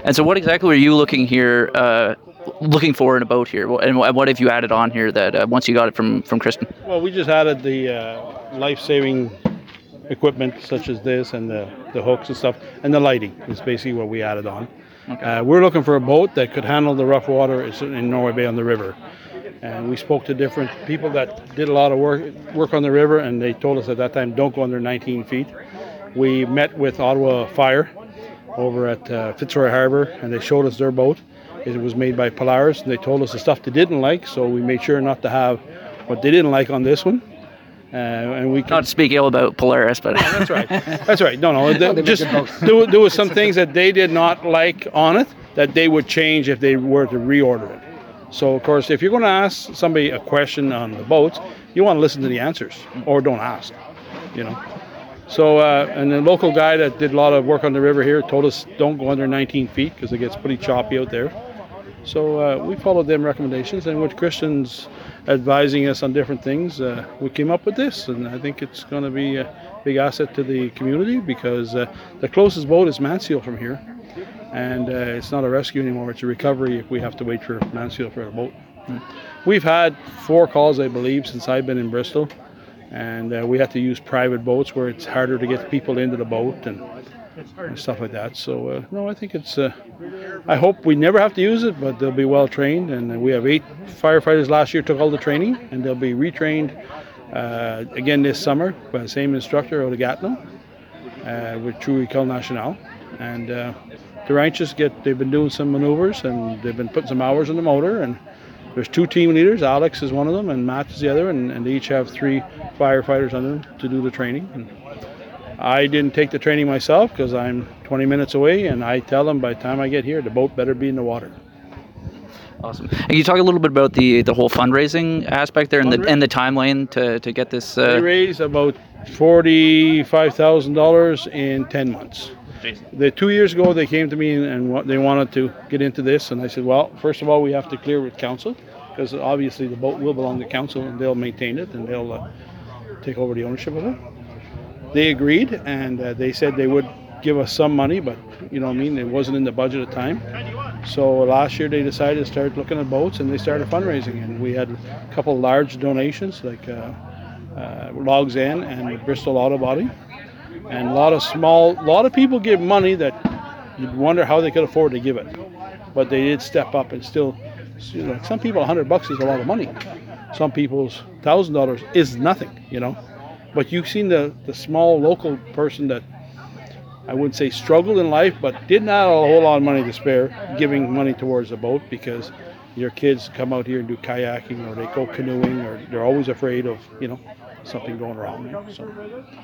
And so, what exactly were you looking for in a boat here, and what have you added on here that once you got it from Kristen? Well, we just added the life-saving equipment such as this and the hooks and stuff, and the lighting is basically what we added on. Okay. We're looking for a boat that could handle the rough water in Norway Bay on the river. And we spoke to different people that did a lot of work on the river, and they told us at that time, don't go under 19 feet. We met with Ottawa Fire over at Fitzroy Harbour, and they showed us their boat. It was made by Polaris, and they told us the stuff they didn't like, so we made sure not to have what they didn't like on this one. And we Not to speak ill about Polaris, but that's right. That's right. No. Just there was some things that they did not like on it that they would change if they were to reorder it. So, of course, if you're going to ask somebody a question on the boats, you want to listen to the answers, or don't ask, you know. So, and the local guy that did a lot of work on the river here told us don't go under 19 feet because it gets pretty choppy out there. So we followed them recommendations, and with Christian's advising us on different things, we came up with this, and I think it's going to be a big asset to the community because the closest boat is Mansfield from here. And it's not a rescue anymore, it's a recovery if we have to wait for Mansfield for a boat. We've had 4 calls, I believe, since I've been in Bristol, and we have to use private boats where it's harder to get people into the boat and stuff like that. So, no, I think it's, I hope we never have to use it, but they'll be well trained, and we have 8 firefighters last year took all the training, and they'll be retrained again this summer by the same instructor out of Gatineau with True École Nationale. And they're anxious to they've been doing some maneuvers and they've been putting some hours on the motor, and there's 2 team leaders. Alex is one of them and Matt is the other, and they each have 3 firefighters under them to do the training. And I didn't take the training myself because I'm 20 minutes away, and I tell them by the time I get here the boat better be in the water. Awesome. And can you talk a little bit about the whole fundraising aspect there and the timeline to get this? They raised about $45,000 in 10 months. The 2 years ago, they came to me and they wanted to get into this, and I said, well, first of all, we have to clear with council, because obviously the boat will belong to council, and they'll maintain it, and they'll take over the ownership of it. They agreed, and they said they would give us some money, but, you know what I mean, it wasn't in the budget at the time. So last year, they decided to start looking at boats, and they started fundraising, and we had a couple large donations, like Logs End and Bristol Auto Body. And a lot of people give money that you'd wonder how they could afford to give it. But they did step up, and still, you know, some people $100 is a lot of money. Some people's $1,000 is nothing, you know. But you've seen the small local person that I wouldn't say struggled in life, but did not have a whole lot of money to spare, giving money towards a boat because your kids come out here and do kayaking, or they go canoeing, or they're always afraid of, you know, something going wrong. So